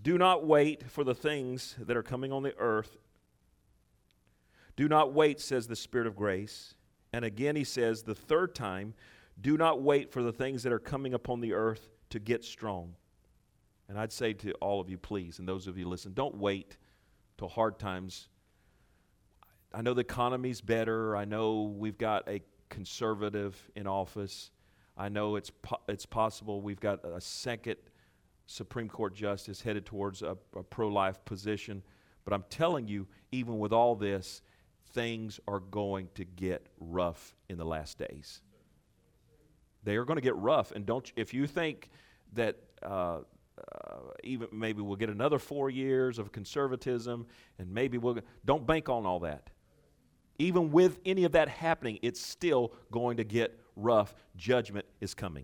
Do not wait for the things that are coming on the earth. Do not wait, says the Spirit of grace. And again he says the third time, do not wait for the things that are coming upon the earth to get strong. And I'd say to all of you, please, and those of you listen, don't wait till hard times. I know the economy's better. I know we've got a conservative in office. I know it's possible we've got a second Supreme Court justice headed towards a pro-life position. But I'm telling you, even with all this, things are going to get rough in the last days. They are going to get rough. And if you think that even maybe we'll get another 4 years of conservatism, and maybe don't bank on all that. Even with any of that happening, it's still going to get rough. Judgment is coming.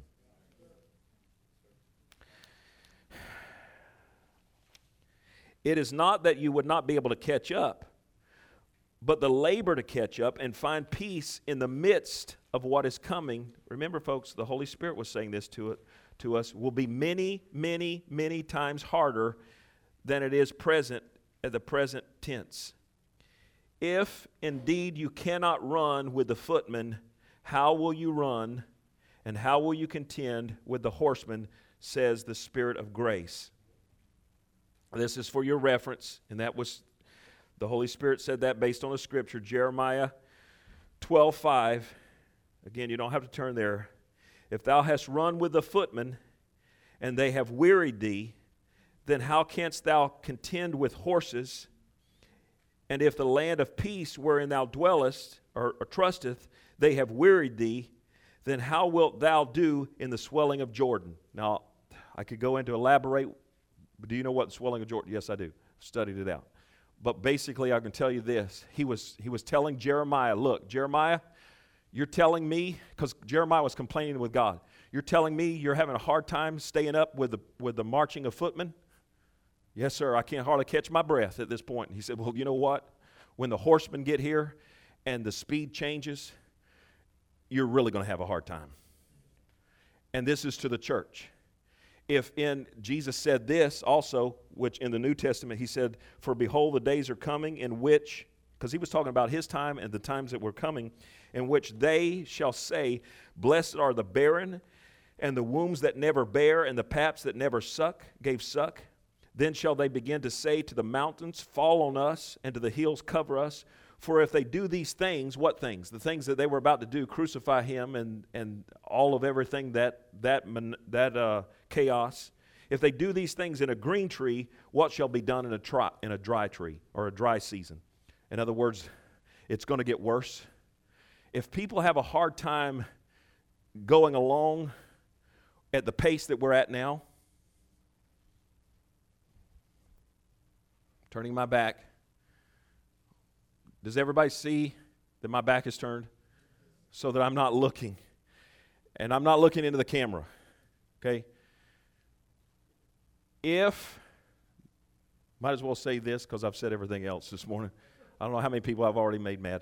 It is not that you would not be able to catch up, but the labor to catch up and find peace in the midst of what is coming. Remember, folks, the Holy Spirit was saying this to us, will be many, many, many times harder than it is present at the present tense. If indeed you cannot run with the footmen, how will you run, and how will you contend with the horsemen, says the Spirit of grace. This is for your reference, and that was, the Holy Spirit said that based on the scripture, Jeremiah 12:5. Again, you don't have to turn there. If thou hast run with the footmen, and they have wearied thee, then how canst thou contend with horses? And if the land of peace wherein thou dwellest, or trusteth, they have wearied thee, then how wilt thou do in the swelling of Jordan? Now, I could go into elaborate. Do you know what the swelling of Jordan? Yes, I do. Studied it out. But basically, I can tell you this. He was telling Jeremiah, look, Jeremiah, you're telling me, because Jeremiah was complaining with God, you're telling me you're having a hard time staying up with the marching of footmen? Yes, sir, I can't hardly catch my breath at this point. And he said, well, you know what? When the horsemen get here and the speed changes, you're really going to have a hard time. And this is to the church. Jesus said this also, which in the New Testament he said, for behold, the days are coming in which, because he was talking about his time and the times that were coming, in which they shall say, blessed are the barren and the wombs that never bear and the paps that never gave suck. Then shall they begin to say to the mountains, fall on us, and to the hills cover us. For if they do these things, what things? The things that they were about to do, crucify him and all of everything that chaos. If they do these things in a green tree, what shall be done in a dry tree or a dry season? In other words, it's going to get worse. If people have a hard time going along at the pace that we're at now, turning my back. Does everybody see that my back is turned? So that I'm not looking. And I'm not looking into the camera. Okay? Might as well say this because I've said everything else this morning. I don't know how many people I've already made mad.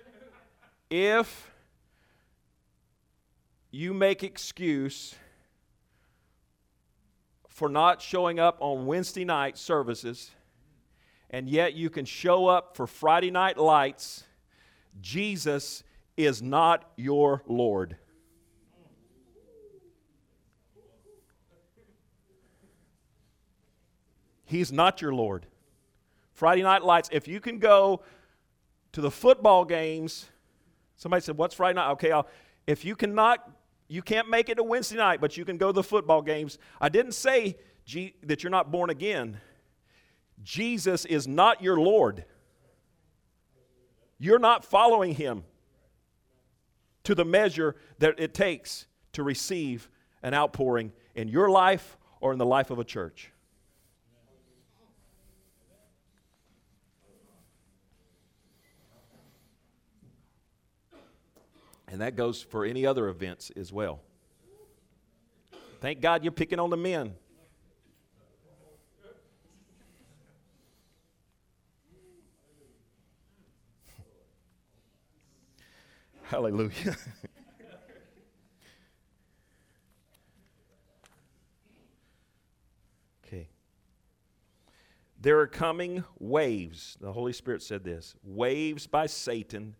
If you make excuse for not showing up on Wednesday night services, and yet you can show up for Friday night lights, Jesus is not your Lord. He's not your Lord. Friday night lights, if you can go to the football games, somebody said, what's Friday night? Okay, if you can't make it to Wednesday night, but you can go to the football games. I didn't say that you're not born again. Jesus is not your Lord. You're not following him to the measure that it takes to receive an outpouring in your life or in the life of a church. And that goes for any other events as well. Thank God you're picking on the men. Hallelujah. Okay. There are coming waves. The Holy Spirit said this. Waves by Satan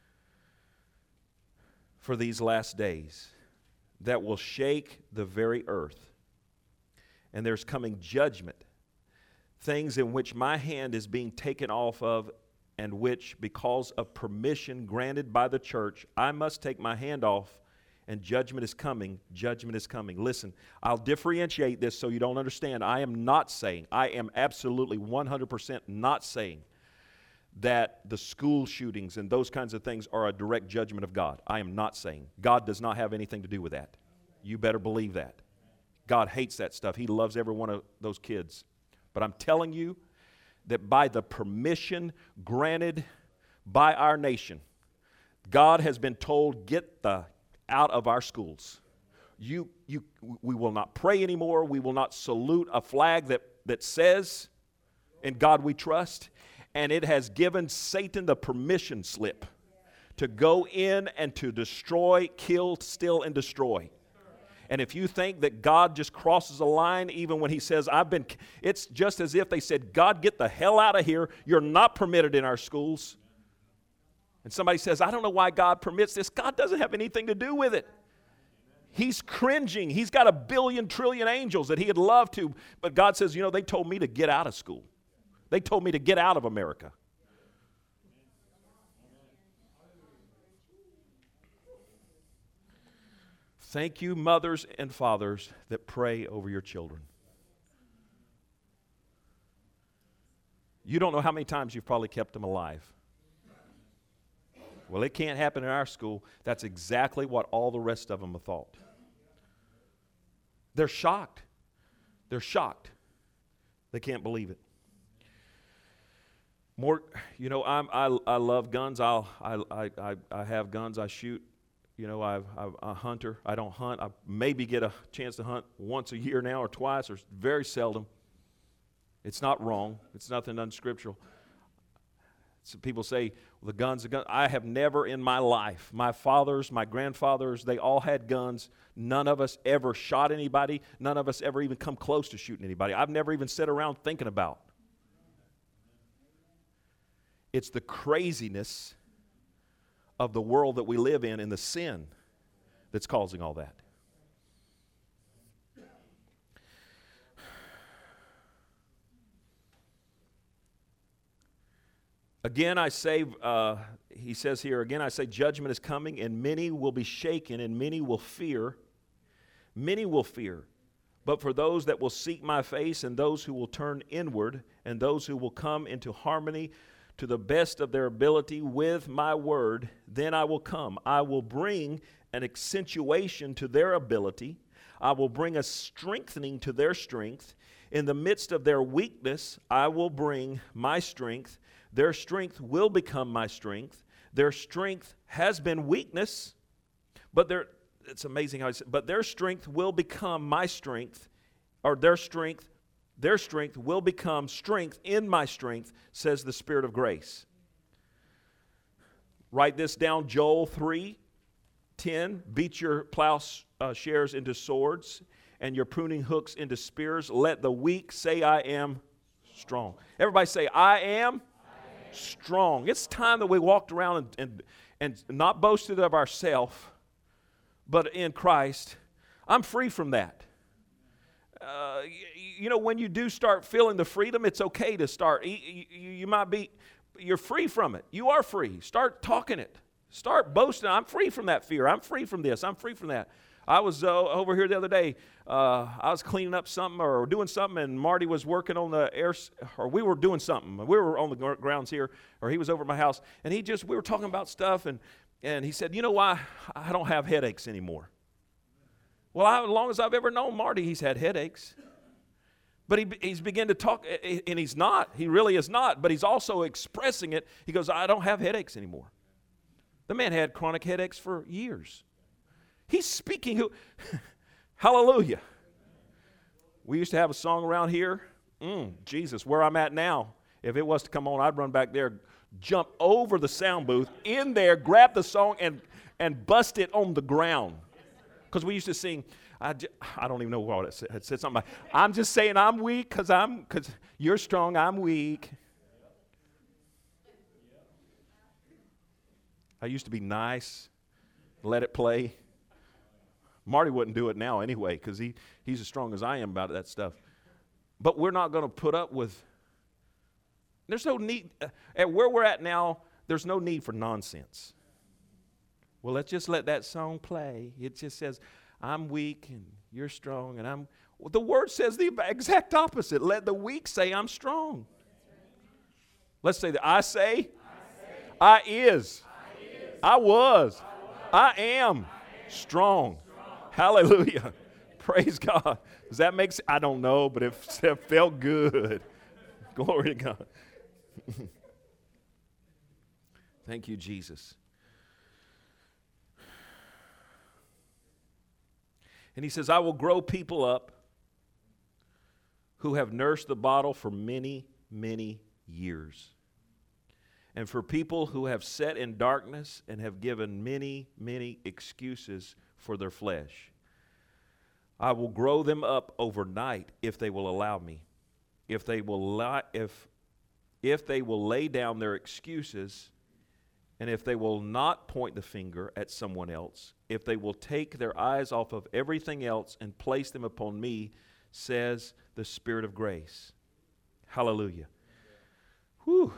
for these last days that will shake the very earth. And there's coming judgment. Things in which my hand is being taken off of, and which, because of permission granted by the church, I must take my hand off, and judgment is coming. Judgment is coming. Listen, I'll differentiate this so you don't understand. I am absolutely 100% not saying that the school shootings and those kinds of things are a direct judgment of God. I am not saying. God does not have anything to do with that. You better believe that. God hates that stuff. He loves every one of those kids. But I'm telling you that by the permission granted by our nation, God has been told, get the out of our schools. We will not pray anymore. We will not salute a flag that says, in God we trust. And it has given Satan the permission slip to go in and to destroy, kill, steal, and destroy. And if you think that God just crosses a line even when he says, it's just as if they said, God, get the hell out of here. You're not permitted in our schools. And somebody says, I don't know why God permits this. God doesn't have anything to do with it. He's cringing. He's got 1 billion trillion angels that he'd love to. But God says, they told me to get out of school. They told me to get out of America. Thank you, mothers and fathers that pray over your children. You don't know how many times you've probably kept them alive. Well, it can't happen in our school. That's exactly what all the rest of them have thought. They're shocked. They're shocked. They can't believe it. I love guns. I have guns. I shoot. I'm a hunter. I don't hunt. I maybe get a chance to hunt once a year now or twice, or very seldom. It's not wrong. It's nothing unscriptural. So people say, well, the gun's a gun. I have never in my life, my fathers, my grandfathers, they all had guns. None of us ever shot anybody. None of us ever even come close to shooting anybody. I've never even sat around thinking about. It's the craziness of the world that we live in and the sin that's causing all that. Again, I say, he says here, again, I say judgment is coming, and many will be shaken, and many will fear. Many will fear. But for those that will seek my face, and those who will turn inward, and those who will come into harmony to the best of their ability with my word, then I will come. I will bring an accentuation to their ability. I will bring a strengthening to their strength. In the midst of their weakness, I will bring my strength. Their strength will become my strength. Their strength has been weakness, but it's amazing how he said, but their strength will become my strength, or their strength will become strength in my strength, says the Spirit of grace. Write this down, Joel 3:10. Beat your plowshares into swords and your pruning hooks into spears. Let the weak say, I am strong. Everybody say, I am strong. It's time that we walked around and not boasted of ourselves, but in Christ. I'm free from that. When you do start feeling the freedom, it's okay to start. You're free from it. You are free. Start talking it. Start boasting. I'm free from that fear. I'm free from this. I'm free from that. I was over here the other day. I was cleaning up something or doing something, and Marty was working on the air, or we were doing something. We were on the grounds here, or he was over at my house, and we were talking about stuff, and he said, you know why I don't have headaches anymore? Well, as long as I've ever known Marty, he's had headaches. But he's begun to talk, and he's not. He really is not, but he's also expressing it. He goes, I don't have headaches anymore. The man had chronic headaches for years. He's speaking. Hallelujah. We used to have a song around here. Jesus, where I'm at now, if it was to come on, I'd run back there, jump over the sound booth, in there, grab the song, and bust it on the ground. Because we used to sing, I don't even know what it said. It said something like, I'm just saying I'm weak because you're strong, I'm weak. I used to be nice, let it play. Marty wouldn't do it now anyway because he's as strong as I am about that stuff. But we're not going to put up with, there's no need, at where we're at now, there's no need for nonsense. Well, let's just let that song play. It just says, I'm weak and you're strong. And the word says the exact opposite. Let the weak say I'm strong. Let's say that I say, I is, I was, I am strong. Hallelujah. Praise God. Does that make sense? I don't know, but it felt good. Glory to God. Thank you, Jesus. And he says, I will grow people up who have nursed the bottle for many, many years. And for people who have sat in darkness and have given many, many excuses for their flesh. I will grow them up overnight if they will allow me. If they will lay down their excuses, and if they will not point the finger at someone else, if they will take their eyes off of everything else and place them upon me, says the Spirit of grace. Hallelujah. Whew.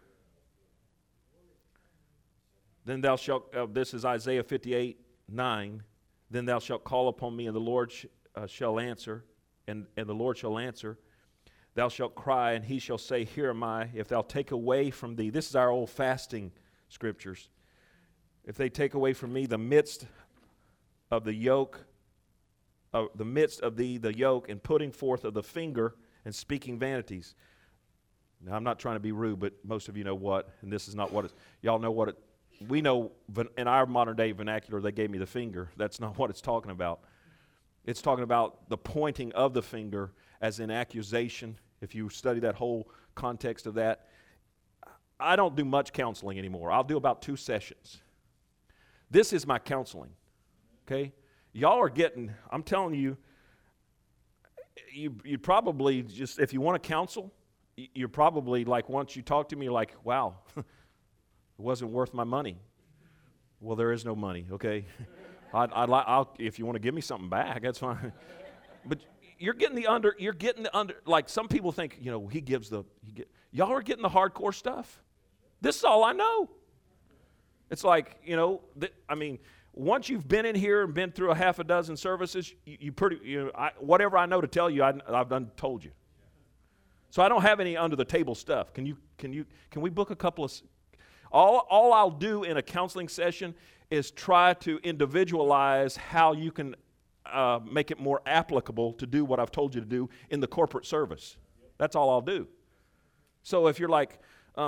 Then thou shalt, this is Isaiah 58:9. Then thou shalt call upon me, and the Lord shall answer, and the Lord shall answer. Thou shalt cry, and he shall say, Here am I. If thou take away from thee, this is our old fasting scriptures. If they take away from me the midst of the yoke, the midst of thee the yoke, and putting forth of the finger and speaking vanities. Now I'm not trying to be rude, but most of you know what, and this is not what it's. Y'all know what it. We know in our modern day vernacular, they gave me the finger. That's not what it's talking about. It's talking about the pointing of the finger as in accusation. If you study that whole context of that, I don't do much counseling anymore. I'll do about 2 sessions. This is my counseling, okay? Y'all are getting, I'm telling you, you probably just, if you want to counsel, you're probably like, once you talk to me, you're like, wow, it wasn't worth my money. Well, there is no money, okay? I'll if you want to give me something back, that's fine. But you're getting the under, like some people think, y'all are getting the hardcore stuff. This is all I know. It's like, once you've been in here and been through a half a dozen services, whatever I know to tell you, I've done told you. So I don't have any under the table stuff. Can we book a couple of? All I'll do in a counseling session is try to individualize how you can make it more applicable to do what I've told you to do in the corporate service. That's all I'll do. So if you're like,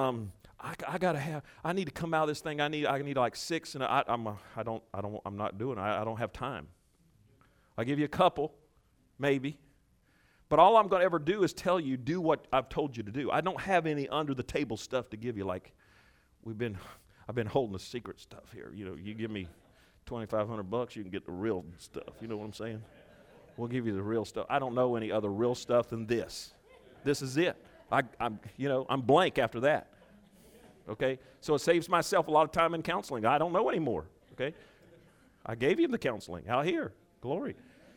I need to come out of this thing. I need like 6, and I'm not doing it. I don't have time. I'll give you a couple, maybe. But all I'm going to ever do is tell you, do what I've told you to do. I don't have any under the table stuff to give you. Like I've been holding the secret stuff here. You give me $2,500, you can get the real stuff. You know what I'm saying? We'll give you the real stuff. I don't know any other real stuff than this. This is it. I'm blank after that. Okay? So it saves myself a lot of time in counseling. I don't know anymore. Okay? I gave you the counseling out here. Glory.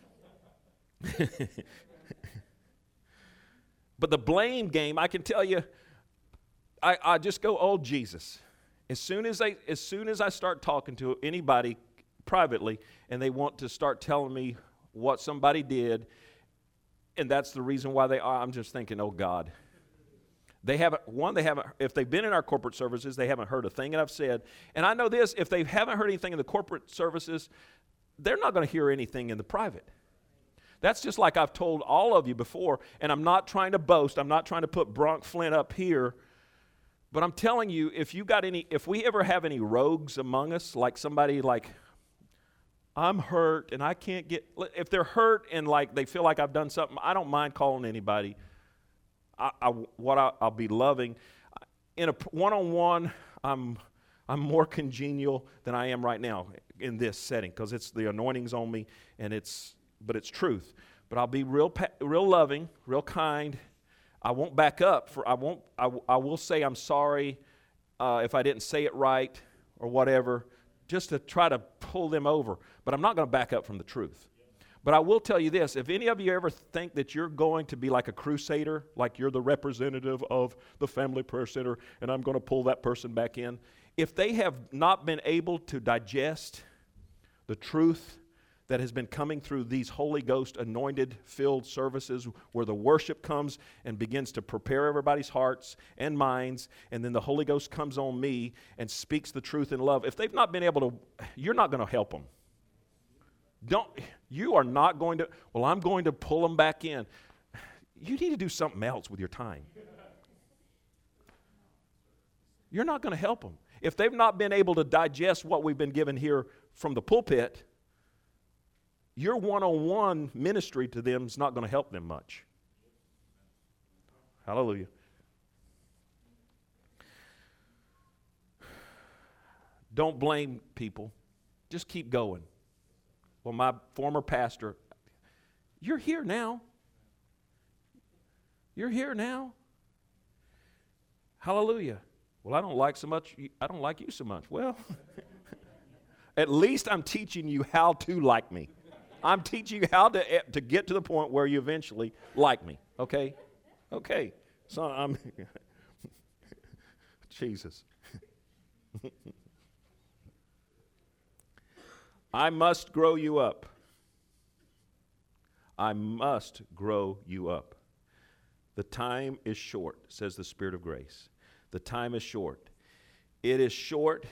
But the blame game, I can tell you, I just go, oh, Jesus. As soon as I start talking to anybody privately and they want to start telling me what somebody did, and that's the reason why they are, I'm just thinking, oh, God. They haven't, if they've been in our corporate services, they haven't heard a thing that I've said. And I know this, if they haven't heard anything in the corporate services, they're not going to hear anything in the private. That's just like I've told all of you before, and I'm not trying to boast. I'm not trying to put Bronk Flint up here. But I'm telling you, if we ever have any rogues among us, like somebody like, I'm hurt and I can't get, if they're hurt and like they feel like I've done something, I don't mind calling anybody. I'll be loving. In a one-on-one, I'm more congenial than I am right now in this setting because it's the anointing's on me and it's but it's truth. But I'll be real loving, real kind. I won't back up. I will say I'm sorry if I didn't say it right or whatever, just to try to pull them over. But I'm not going to back up from the truth. But I will tell you this, if any of you ever think that you're going to be like a crusader, like you're the representative of the Family Prayer Center, and I'm going to pull that person back in, if they have not been able to digest the truth that has been coming through these Holy Ghost anointed filled services where the worship comes and begins to prepare everybody's hearts and minds, and then the Holy Ghost comes on me and speaks the truth in love, if they've not been able to, you're not going to help them. You are not going to, well, I'm going to pull them back in. You need to do something else with your time. You're not going to help them. If they've not been able to digest what we've been given here from the pulpit, your one-on-one ministry to them is not going to help them much. Hallelujah. Don't blame people. Just keep going. Well, my former pastor, you're here now. You're here now. Hallelujah. Well, I don't like you so much. Well, at least I'm teaching you how to like me. I'm teaching you how to get to the point where you eventually like me. Okay? Okay. So I'm Jesus. I must grow you up. I must grow you up. The time is short, says the Spirit of grace. The time is short. It is short.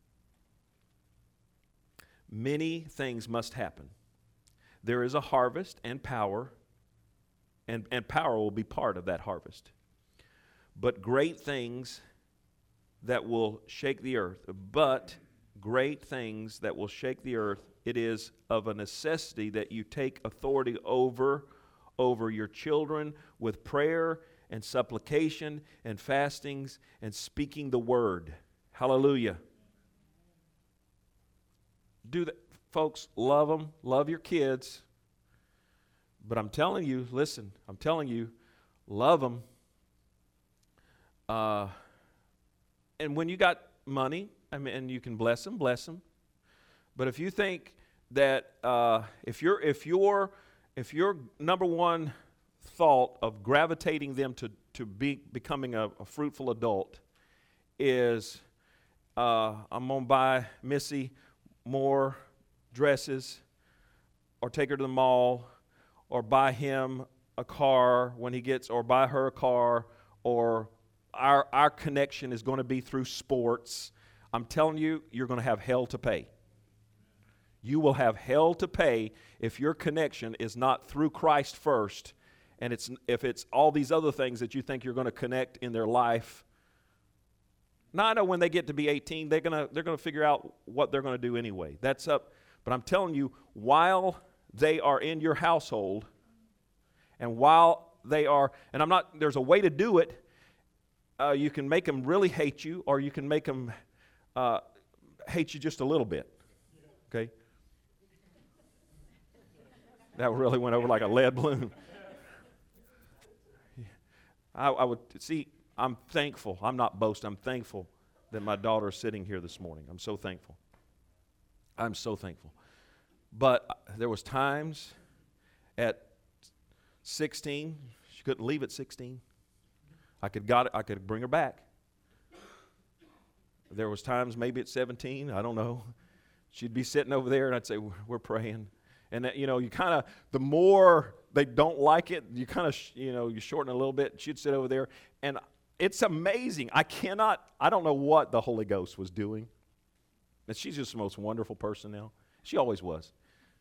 Many things must happen. There is a harvest and power, and power will be part of that harvest. But great things that will shake the earth, it is of a necessity that you take authority over your children with prayer and supplication and fastings and speaking the word. Hallelujah. Do that. Folks, love them, love your kids. But I'm telling you, listen, love them. And when you got money, and you can bless them. But if you think that if your number one thought of gravitating them to becoming a fruitful adult is I'm going to buy Missy more dresses, or take her to the mall, or buy him a car when he gets, or buy her a car, or our connection is going to be through sports, I'm telling you, you're going to have hell to pay. You will have hell to pay if your connection is not through Christ first, and if it's all these other things that you think you're going to connect in their life. Now, I know when they get to be 18, they're going to figure out what they're going to do anyway. That's up. But I'm telling you, while they are in your household, and while they are, and there's a way to do it. You can make them really hate you, or you can make them hate you just a little bit. Okay? That really went over like a lead balloon. I would see. I'm thankful. I'm not boasting. I'm thankful that my daughter is sitting here this morning. I'm so thankful. I'm so thankful. But there was times at 16, she couldn't leave at 16. I could bring her back. There was times maybe at 17, I don't know. She'd be sitting over there and I'd say, we're praying. And that, you kind of, the more they don't like it, you kind of, you shorten it a little bit. She'd sit over there. And it's amazing. I don't know what the Holy Ghost was doing. And she's just the most wonderful person now. She always was.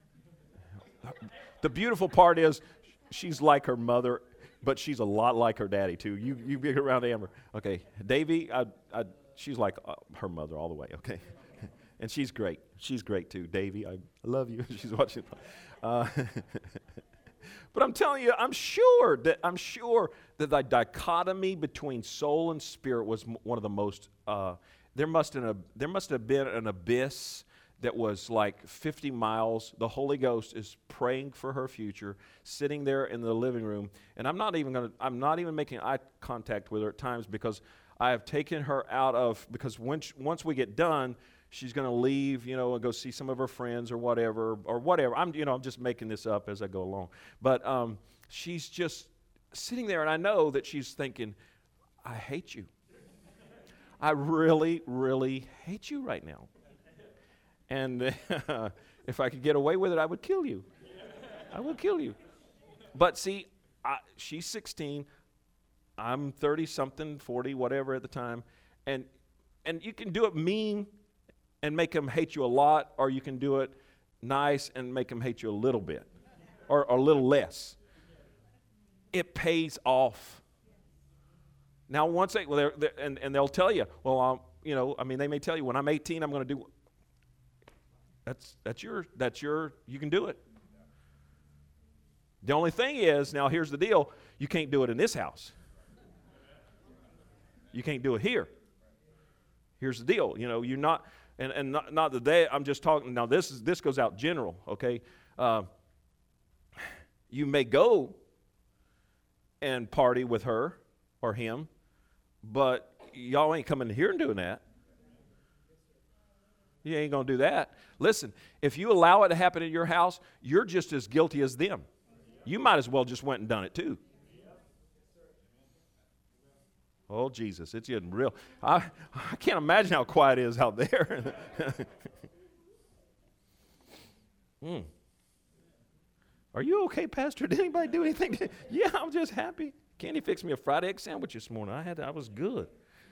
The beautiful part is she's like her mother, but she's a lot like her daddy too. You get around Amber. Okay, Davy, she's like her mother all the way, okay? And she's great. She's great too. Davy, I love you. She's watching. But I'm telling you, I'm sure that the dichotomy between soul and spirit was one of the most. There must have been an abyss that was like 50 miles. The Holy Ghost is praying for her future, sitting there in the living room, and I'm not even making eye contact with her at times because I have taken her out of, because once we get done, she's going to leave, and go see some of her friends or whatever. I'm just making this up as I go along. But she's just sitting there, and I know that she's thinking, I hate you. I really, really hate you right now. And if I could get away with it, I would kill you. I would kill you. But see, she's 16. I'm 30-something, 40, whatever at the time. And you can do it mean and make them hate you a lot, or you can do it nice and make them hate you a little bit or a little less. It pays off. Now, once they'll tell you, they may tell you, when I'm 18, I'm going to do. That's your. You can do it. The only thing is, now here's the deal: you can't do it in this house. You can't do it here. Here's the deal: you're not, and not that they. I'm just talking now. This goes out general, okay? You may go and party with her or him, but y'all ain't coming here and doing that. You ain't going to do that. Listen, if you allow it to happen in your house, you're just as guilty as them. You might as well just went and done it too. Oh, Jesus, it's getting real. I can't imagine how quiet it is out there. Are you okay, Pastor? Did anybody do anything? Yeah, I'm just happy. Candy fixed me a fried egg sandwich this morning. I was good.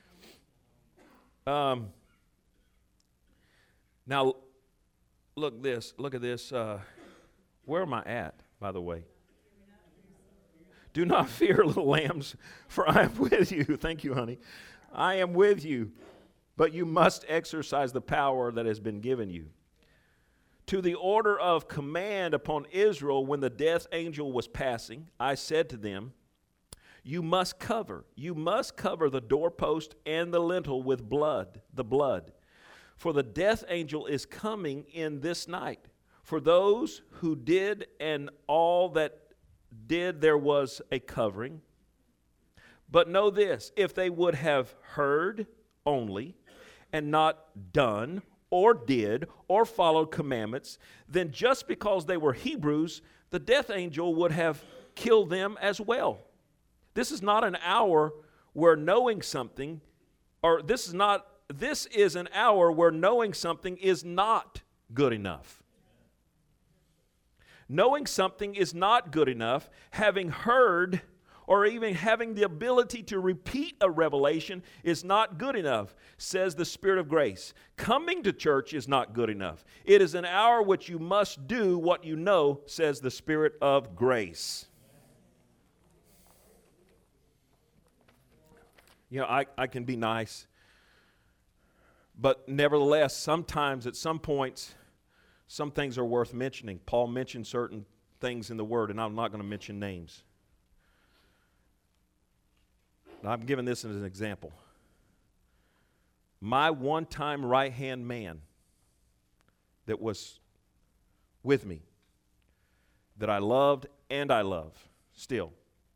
Now, look at this. Where am I at, by the way? Do not fear, little lambs, for I am with you. Thank you, honey. I am with you, but you must exercise the power that has been given you. To the order of command upon Israel when the death angel was passing, I said to them, you must cover the doorpost and the lintel with the blood. For the death angel is coming in this night. For those who did and all that did, there was a covering. But know this, if they would have heard only and not done or did or followed commandments, then just because they were Hebrews, the death angel would have killed them as well. This is not an hour where knowing something, this is an hour where knowing something is not good enough. Knowing something is not good enough. Having heard or even having the ability to repeat a revelation is not good enough, says the Spirit of grace. Coming to church is not good enough. It is an hour which you must do what you know, says the Spirit of grace. I can be nice, but nevertheless, sometimes at some points, some things are worth mentioning. Paul mentioned certain things in the Word, and I'm not going to mention names. I'm giving this as an example. My one-time right-hand man that was with me, that I loved and I love still,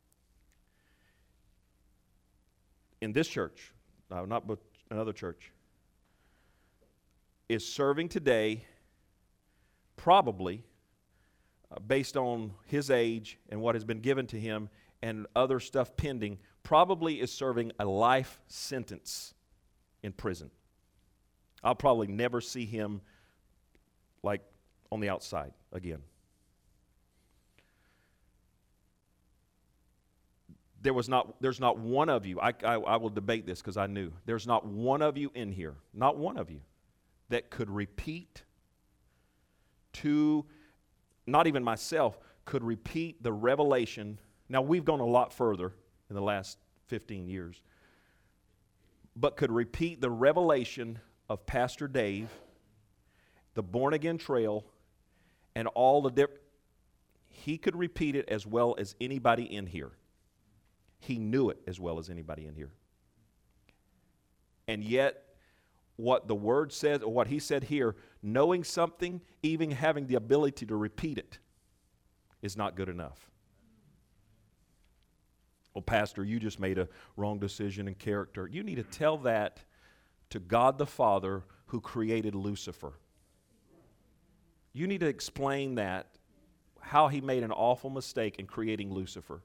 in this church, not but another church, is serving today, probably based on his age and what has been given to him and other stuff pending, probably is serving a life sentence in prison. I'll probably never see him like on the outside again. There's not one of you, I will debate this because I knew, there's not one of you in here, not one of you, that could repeat not even myself, could repeat the revelation. Now, we've gone a lot further in the last 15 years, but could repeat the revelation of Pastor Dave, the Born Again Trail, and all the he could repeat it as well as anybody in here. He knew it as well as anybody in here. And yet, what the Word says, or what he said here, knowing something, even having the ability to repeat it, is not good enough. Well, Pastor, you just made a wrong decision in character. You need to tell that to God the Father who created Lucifer. You need to explain that, how he made an awful mistake in creating Lucifer.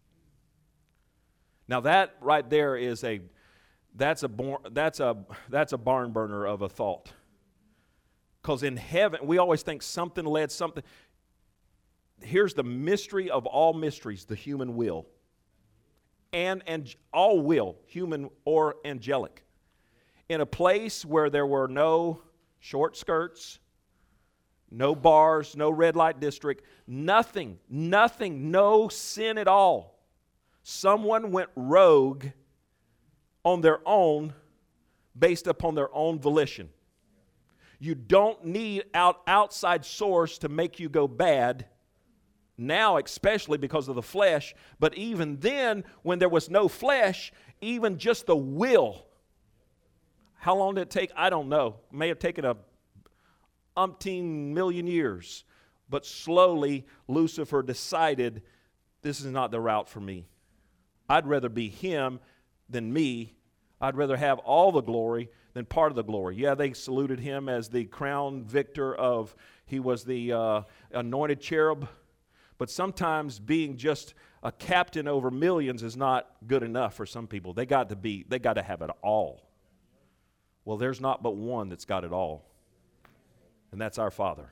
Now that right there is that's a barn burner of a thought. Because in heaven, we always think something led something. Here's the mystery of all mysteries, the human will. And all will, human or angelic. In a place where there were no short skirts, no bars, no red light district, nothing, no sin at all. Someone went rogue on their own based upon their own volition. You don't need outside source to make you go bad. Now, especially because of the flesh, but even then, when there was no flesh, even just the will. How long did it take? I don't know. It may have taken a umpteen million years, but slowly Lucifer decided, this is not the route for me. I'd rather be him than me. I'd rather have all the glory than part of the glory. Yeah, they saluted him as the crown victor of, he was the anointed cherub. But sometimes being just a captain over millions is not good enough for some people. They got to have it all. Well, there's not but one that's got it all. And that's our Father.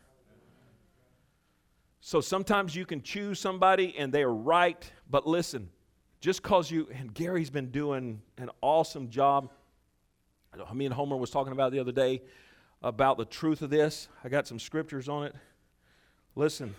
So sometimes you can choose somebody and they're right, but listen, just because and Gary's been doing an awesome job. Me and Homer was talking about the other day about the truth of this. I got some scriptures on it. Listen.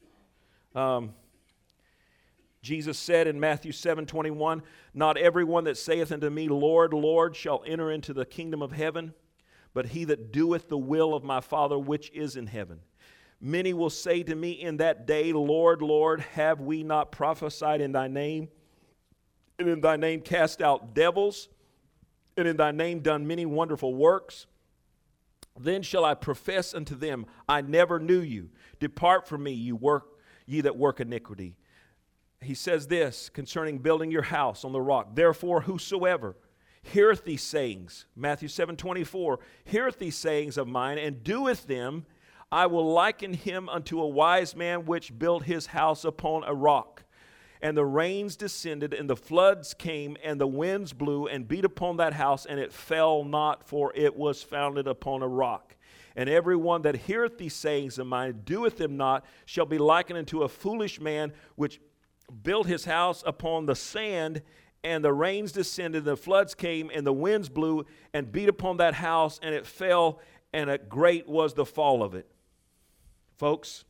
Jesus said in Matthew 7:21, not everyone that saith unto me, Lord, Lord, shall enter into the kingdom of heaven, but he that doeth the will of my Father which is in heaven. Many will say to me in that day, Lord, Lord, have we not prophesied in thy name, and in thy name cast out devils, and in thy name done many wonderful works? Then shall I profess unto them, I never knew you. Depart from me, ye that work iniquity. He says this concerning building your house on the rock. Therefore, whosoever heareth these sayings, Matthew 7:24, heareth these sayings of mine, and doeth them, I will liken him unto a wise man which built his house upon a rock. And the rains descended, and the floods came, and the winds blew, and beat upon that house, and it fell not, for it was founded upon a rock. And every one that heareth these sayings of mine, doeth them not, shall be likened unto a foolish man which built his house upon the sand, and the rains descended, the floods came, and the winds blew, and beat upon that house, and it fell, and a great was the fall of it. Folks,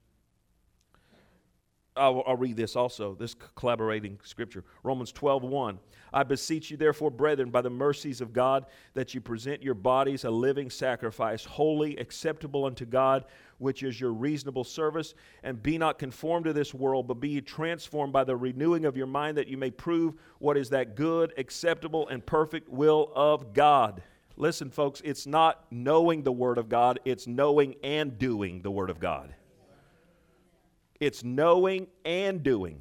I'll read this also, this collaborating scripture. Romans 12:1. I beseech you therefore, brethren, by the mercies of God, that you present your bodies a living sacrifice, holy, acceptable unto God, which is your reasonable service. And be not conformed to this world, but be ye transformed by the renewing of your mind, that you may prove what is that good, acceptable, and perfect will of God. Listen, folks, it's not knowing the Word of God, it's knowing and doing the Word of God. It's knowing and doing.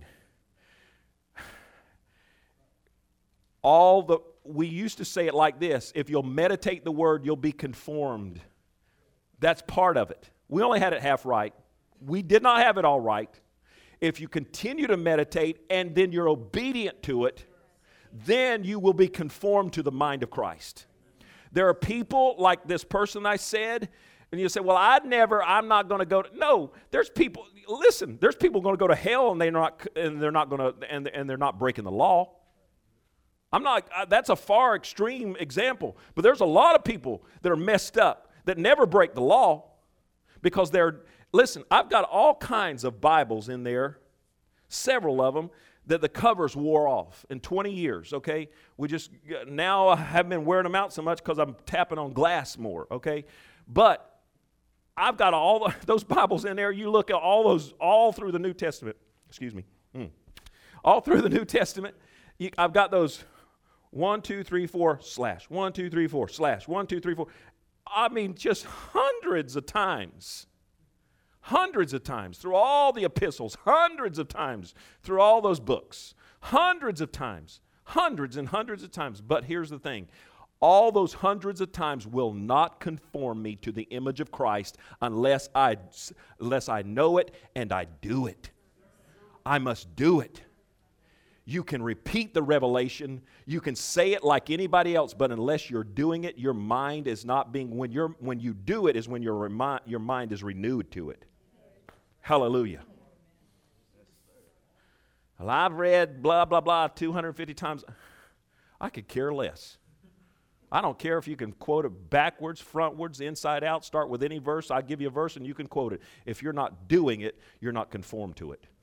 We used to say it like this: if you'll meditate the Word, you'll be conformed. That's part of it. We only had it half right. We did not have it all right. If you continue to meditate and then you're obedient to it, then you will be conformed to the mind of Christ. There are people like this person I said, and you say, well, I'm not going to go to, no, there's people, listen, there's people going to go to hell and they're not breaking the law. That's a far extreme example, but there's a lot of people that are messed up that never break the law because listen, I've got all kinds of Bibles in there, several of them, that the covers wore off in 20 years, okay? Now I haven't been wearing them out so much because I'm tapping on glass more, okay? But I've got all those Bibles in there. You look at all those, all through the New Testament. Excuse me. All through the New Testament, I've got those 1, 2, 3, 4, slash. 1, 2, 3, 4, slash. 1, 2, 3, 4. I mean, just hundreds of times. Hundreds of times through all the epistles, hundreds of times through all those books, hundreds of times, hundreds and hundreds of times. But here's the thing. All those hundreds of times will not conform me to the image of Christ unless I know it and I do it. I must do it. You can repeat the revelation. You can say it like anybody else, but unless you're doing it, your mind is not being, when you do it is when your mind is renewed to it. Hallelujah. Well, I've read blah, blah, blah 250 times. I could care less. I don't care if you can quote it backwards, frontwards, inside out, start with any verse. I give you a verse and you can quote it. If you're not doing it, you're not conformed to it.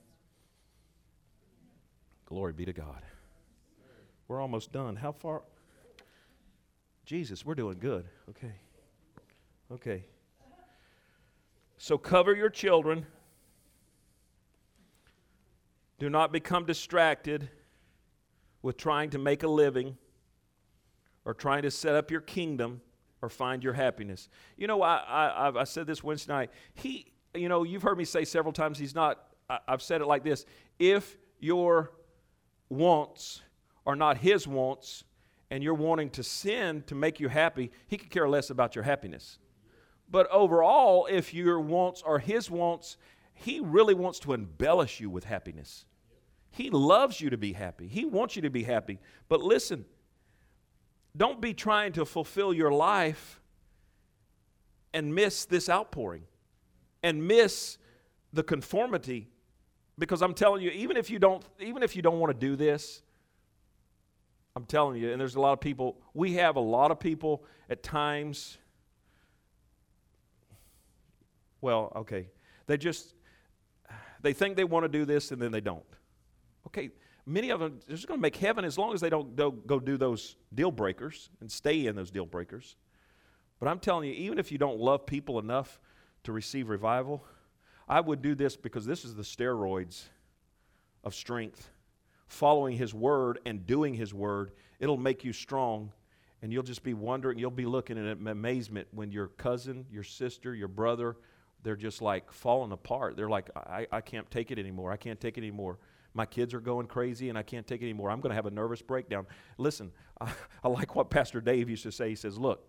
Glory be to God. We're almost done. How far? Jesus, we're doing good. Okay. So cover your children. Do not become distracted with trying to make a living or trying to set up your kingdom or find your happiness. You know, I said this Wednesday night. You've heard me say several times, I've said it like this. If your wants are not his wants and you're wanting to sin to make you happy, he could care less about your happiness. But overall, if your wants are his wants, he really wants to embellish you with happiness. He loves you to be happy. He wants you to be happy. But listen, don't be trying to fulfill your life and miss this outpouring and miss the conformity. Because I'm telling you, even if you don't want to do this, I'm telling you, and there's a lot of people, we have a lot of people at times. Well, okay, they think they want to do this and then they don't. Okay, many of them, they're just going to make heaven as long as they don't go do those deal breakers and stay in those deal breakers. But I'm telling you, even if you don't love people enough to receive revival, I would do this because this is the steroids of strength. Following His Word and doing His Word, it'll make you strong, and you'll just be wondering, you'll be looking at amazement when your cousin, your sister, your brother, they're just like falling apart. They're like, I can't take it anymore. I can't take it anymore. My kids are going crazy and I can't take it anymore. I'm going to have a nervous breakdown. Listen, I like what Pastor Dave used to say. He says, look,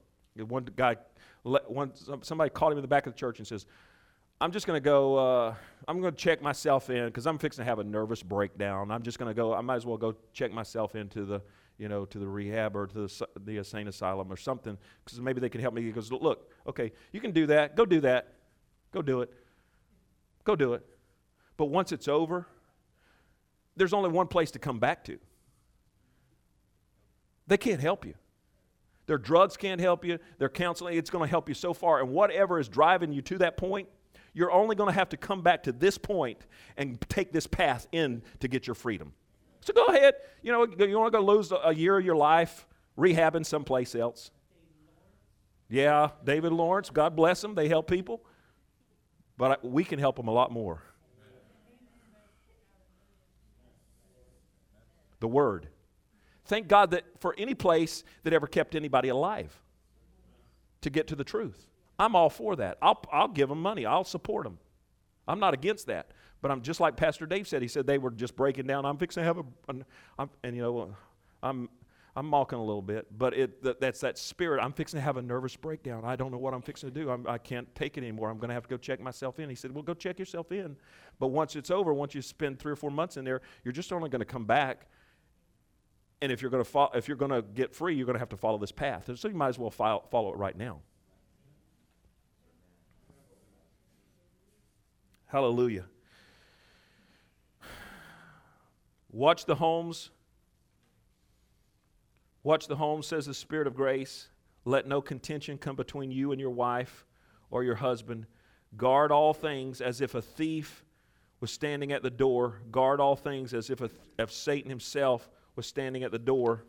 somebody called him in the back of the church and says, I'm just going to go, I'm going to check myself in because I'm fixing to have a nervous breakdown. I'm just going to go, I might as well go check myself into the, to the rehab or to the insane asylum or something because maybe they can help me. He goes, look, okay, you can do that. Go do that. Go do it. Go do it. But once it's over, there's only one place to come back to. They can't help you. Their drugs can't help you. Their counseling, it's going to help you so far. And whatever is driving you to that point, you're only going to have to come back to this point and take this path in to get your freedom. So go ahead. You want to go lose a year of your life rehabbing someplace else? Yeah, David Lawrence, God bless them. They help people. But we can help them a lot more. The Word. Thank God that for any place that ever kept anybody alive to get to the truth. I'm all for that. I'll give them money. I'll support them. I'm not against that. But I'm just like Pastor Dave said. He said they were just breaking down. I'm fixing to have I'm mocking a little bit, but that's that spirit. I'm fixing to have a nervous breakdown. I don't know what I'm fixing to do. I can't take it anymore. I'm going to have to go check myself in. He said, well, go check yourself in. But once it's over, once you spend 3 or 4 months in there, you're just only going to come back. And if you're going to get free, you're going to have to follow this path. So you might as well follow it right now. Hallelujah. Watch the homes. Watch the home, says the Spirit of grace. Let no contention come between you and your wife or your husband. Guard all things as if a thief was standing at the door. Guard all things as if Satan himself was standing at the door.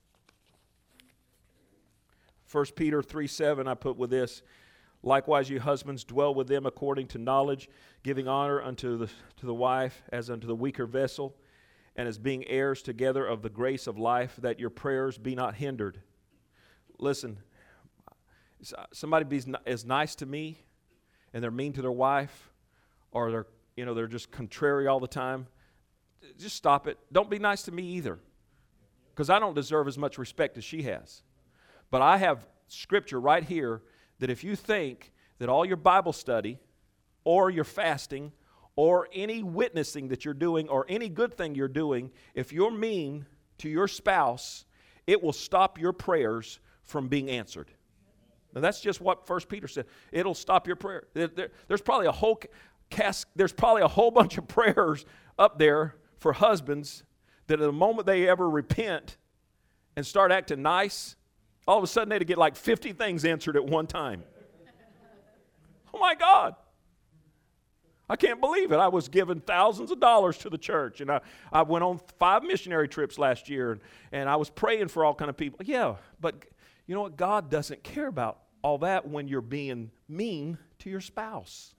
1 Peter 3:7 I put with this. Likewise, you husbands, dwell with them according to knowledge, giving honor unto the wife as unto the weaker vessel, and as being heirs together of the grace of life, that your prayers be not hindered. Listen, somebody is nice to me, and they're mean to their wife, or they're just contrary all the time. Just stop it. Don't be nice to me either, because I don't deserve as much respect as she has. But I have scripture right here that if you think that all your Bible study or your fasting or any witnessing that you're doing or any good thing you're doing, if you're mean to your spouse, it will stop your prayers from being answered. Now that's just what 1 Peter said. It'll stop your prayer. There's probably a whole bunch of prayers up there for husbands that at the moment they ever repent and start acting nice, all of a sudden they'd get like 50 things answered at one time. Oh my God. I can't believe it. I was giving thousands of dollars to the church, and I went on 5 missionary trips last year, and I was praying for all kind of people. Yeah, but you know what? God doesn't care about all that when you're being mean to your spouse.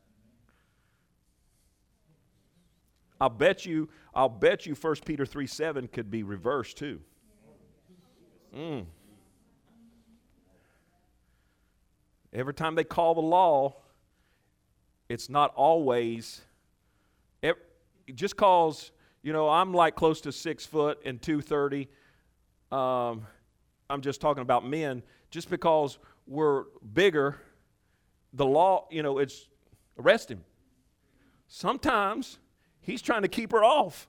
I'll bet you 1 Peter 3:7 could be reversed too. Every time they call the law, it's not always, just cause, I'm like close to 6 foot and 230. I'm just talking about men. Just because we're bigger, the law, it's arrest him. Sometimes he's trying to keep her off.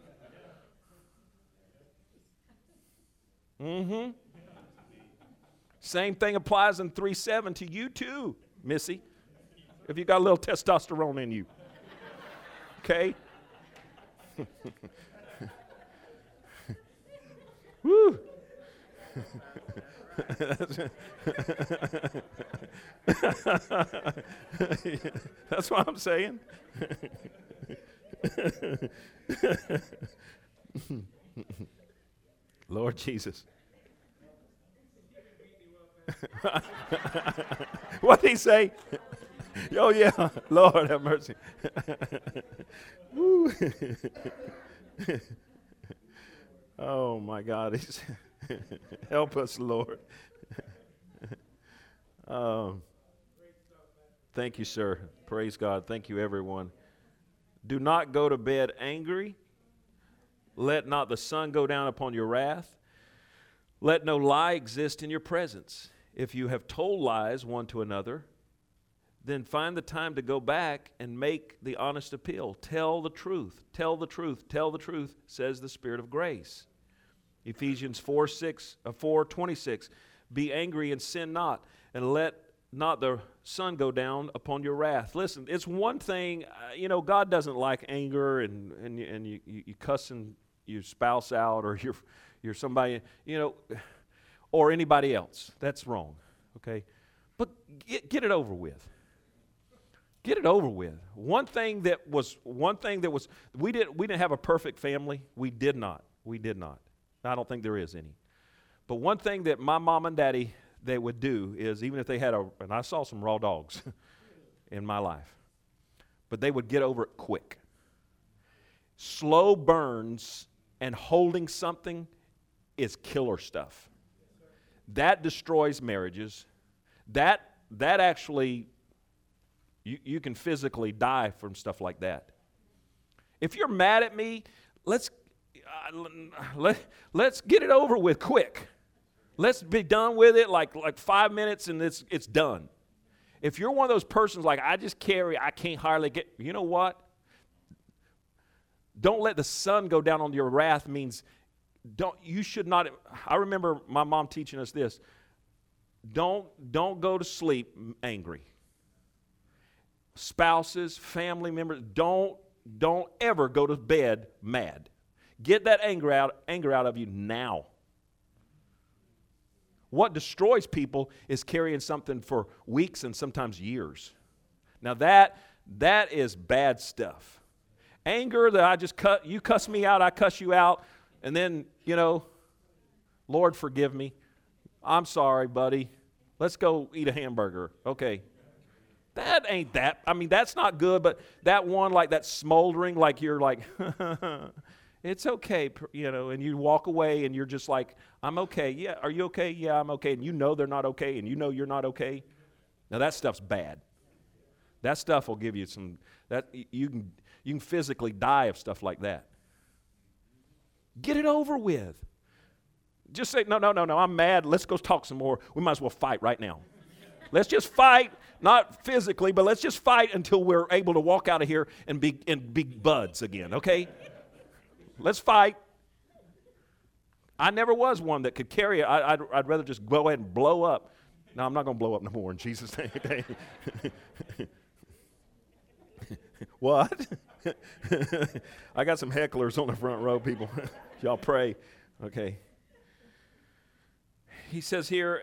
Same thing applies in 3:7 to you too, Missy. If you got a little testosterone in you. Okay? Woo! That's what I'm saying. Lord Jesus. What did he say? Oh, yeah. Lord, have mercy. Oh, my God. Help us, Lord. Thank you, sir. Praise God. Thank you, everyone. Do not go to bed angry. Let not the sun go down upon your wrath. Let no lie exist in your presence. If you have told lies one to another, then find the time to go back and make the honest appeal. Tell the truth. Tell the truth. Tell the truth, says the Spirit of grace. Ephesians 4:26. Be angry and sin not, and let not the sun go down upon your wrath. Listen, it's one thing, God doesn't like anger and you cussing your spouse out, or you're somebody, or anybody else. That's wrong, okay? But get it over with. Get it over with. One thing that was we didn't have a perfect family. We did not. I don't think there is any. But one thing that my mom and daddy, they would do is, even if they had and I saw some raw dogs in my life, but they would get over it quick. Slow burns and holding something is killer stuff. That destroys marriages. That actually, you can physically die from stuff like that. If you're mad at me, let's get it over with quick. Let's be done with it like 5 minutes and it's done. If you're one of those persons like, I can't hardly get, you know what? Don't let the sun go down on your wrath means you should not. I remember my mom teaching us this. Don't go to sleep angry. Spouses, family members, don't ever go to bed mad. Get that anger out of you now. What destroys people is carrying something for weeks and sometimes years. Now that is bad stuff. Anger that you cuss me out, I cuss you out, and then, Lord forgive me. I'm sorry, buddy. Let's go eat a hamburger. Okay. That ain't that. I mean, that's not good, but that one, like that smoldering, like you're like, It's okay, and you walk away and you're just like, I'm okay. Yeah, are you okay? Yeah, I'm okay. And you know they're not okay, and you know you're not okay. Now that stuff's bad. That stuff will give you you can physically die of stuff like that. Get it over with. Just say, no, I'm mad. Let's go talk some more. We might as well fight right now. Let's just fight, not physically, but let's just fight until we're able to walk out of here and be buds again, okay? Let's fight. I never was one that could carry it. I'd rather just go ahead and blow up. No, I'm not going to blow up no more in Jesus' name. Okay? What? I got some hecklers on the front row, people. Y'all pray. Okay. He says here,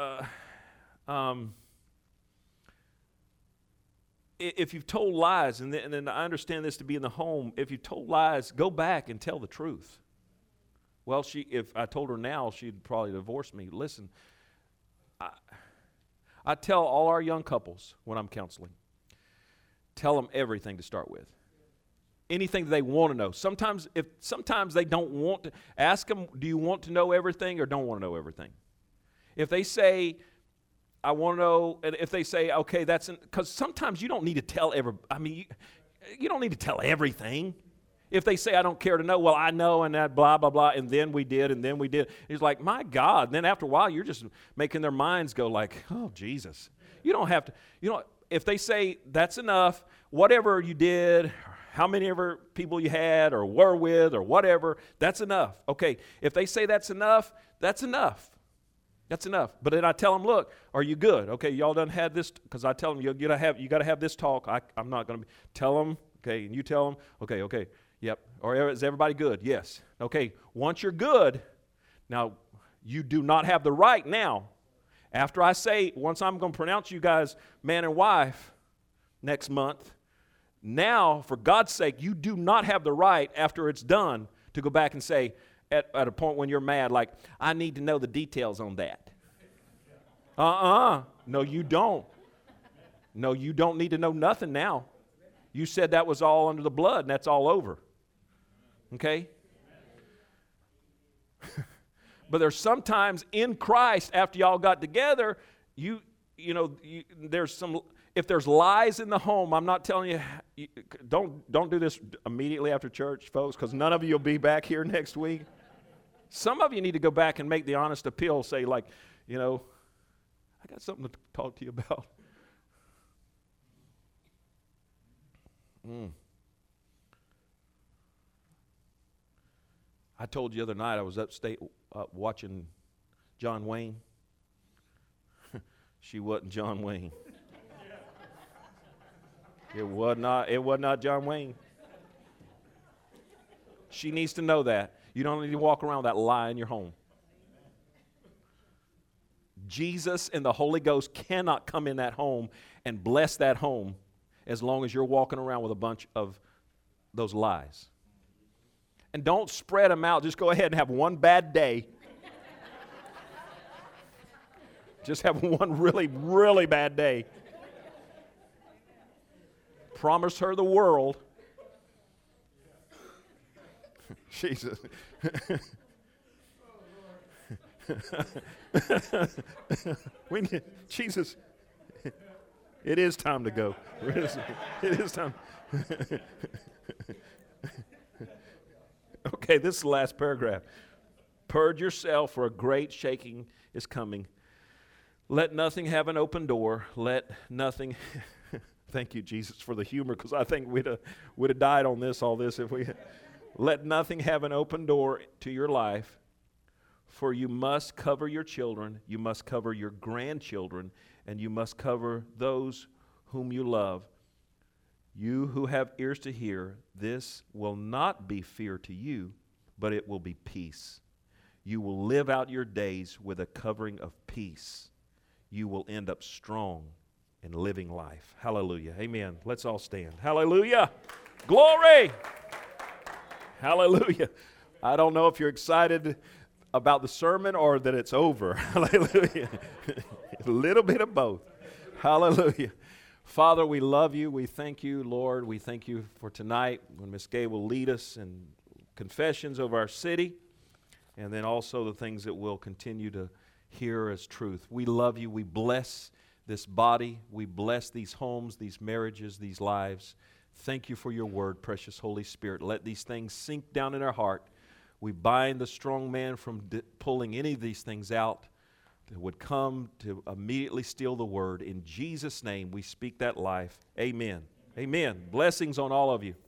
if you've told lies, and then I understand this to be in the home, if you've told lies, go back and tell the truth. Well, if I told her now, she'd probably divorce me. Listen, I tell all our young couples when I'm counseling, tell them everything to start with. Anything they want to know. Sometimes they don't want to, ask them, do you want to know everything or don't want to know everything? If they say, I want to know, and if they say, okay, because sometimes you don't need to tell you don't need to tell everything. If they say, I don't care to know, well, I know, and that blah, blah, blah, and then we did. It's like, my God. And then after a while, you're just making their minds go like, oh, Jesus. You don't have to, if they say, that's enough, whatever you did, how many ever people you had or were with or whatever, that's enough. Okay, if they say that's enough, that's enough. That's enough. But then I tell them, look, are you good? Okay, y'all done had this, because I tell them, you got to have this talk. I'm not going to tell them, okay, and you tell them, okay, yep. Or is everybody good? Yes. Okay, once you're good, now you do not have the right now. After I say, once I'm going to pronounce you guys man and wife next month, now, for God's sake, you do not have the right after it's done to go back and say, at a point when you're mad, like, I need to know the details on that. No, you don't. No, you don't need to know nothing now. You said that was all under the blood, and that's all over. Okay? But there's sometimes in Christ, after y'all got together, there's some, if there's lies in the home, I'm not telling you, don't do this immediately after church, folks, because none of you will be back here next week. Some of you need to go back and make the honest appeal, say like, I got something to talk to you about. I told you the other night I was upstate watching John Wayne. She wasn't John Wayne. It was not John Wayne. She needs to know that. You don't need to walk around with that lie in your home. Jesus and the Holy Ghost cannot come in that home and bless that home as long as you're walking around with a bunch of those lies. And don't spread them out. Just go ahead and have one bad day. Just have one really, really bad day. Promise her the world. Jesus. Jesus. It is time to go. It is time. Okay, this is the last paragraph. Purge yourself, for a great shaking is coming. Let nothing have an open door. Let nothing. Thank you, Jesus, for the humor, because I think we'd have died on all this if we. Let nothing have an open door to your life, for you must cover your children, you must cover your grandchildren, and you must cover those whom you love. You who have ears to hear, this will not be fear to you, but it will be peace. You will live out your days with a covering of peace. You will end up strong in living life. Hallelujah. Amen. Let's all stand. Hallelujah. Glory. Hallelujah. I don't know if you're excited about the sermon or that it's over. Hallelujah. A little bit of both. Hallelujah. Father, we love you. We thank you, Lord. We thank you for tonight when Miss Gay will lead us and confessions of our city, and then also the things that we'll continue to hear as truth. We love you. We bless this body. We bless these homes, these marriages, these lives. Thank you for your word, precious Holy Spirit. Let these things sink down in our heart. We bind the strong man from pulling any of these things out that would come to immediately steal the word. In Jesus' name, we speak that life. Amen. Amen. Blessings on all of you.